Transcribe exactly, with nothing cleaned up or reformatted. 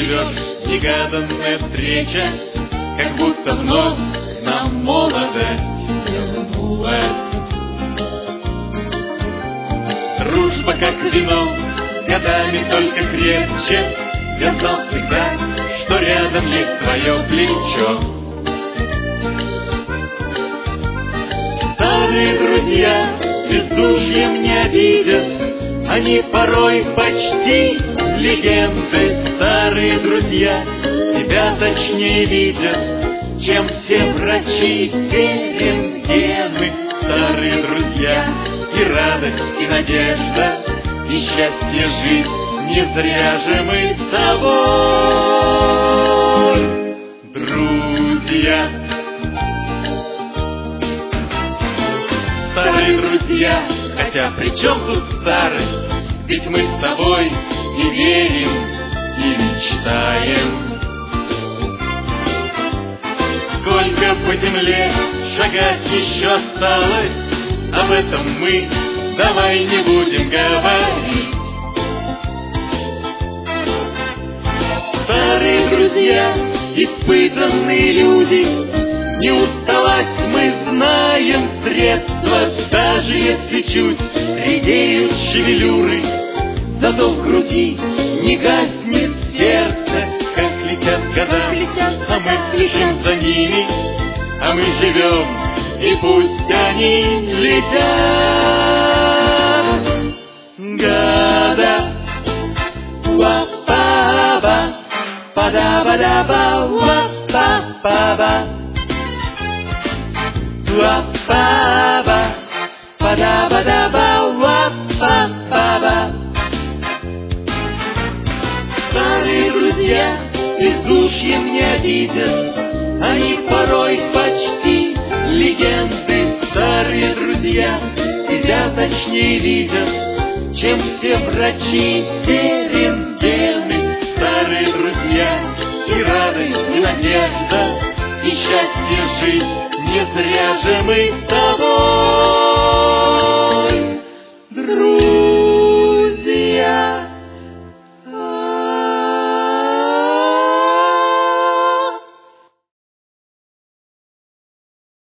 живешь, негаданная встреча, как будто вновь нам молодость вернулась. Дружба, как вино, годами только крепче. Я знал всегда, что рядом есть твое плечо. Старые друзья бездушьем не обидят, они порой почти легенды. Старые друзья тебя точнее видят, чем все врачи и рентгены. Старые друзья и радость, и надежда, и счастье жить, не зря же мы с тобой, друзья. Старые друзья, хотя при чем тут старость? Ведь мы с тобой и верим, и мечтаем. Сколько по земле шагать еще осталось, об этом мы давай не будем говорить. Старые друзья, испытанные люди, не уставать мы знаем средства. Даже если чуть редеют шевелюры, зато в груди не гаснет сердце. Как летят года, а мы спешим за ними, а мы живем, и пусть они летят. Года, уа-па-ба, па-да-ба-да-ба, уа-па-па-ба, уа-па-ба, па-да-ба-да-ба, уа-па-па-ба. Старые друзья бездушьем не обидят, они порой почти легенды. Старые друзья тебя точнее видят, чем все врачи и рентгены. Старые друзья и радость, и надежда, и счастье жить, не зря же мы с тобой.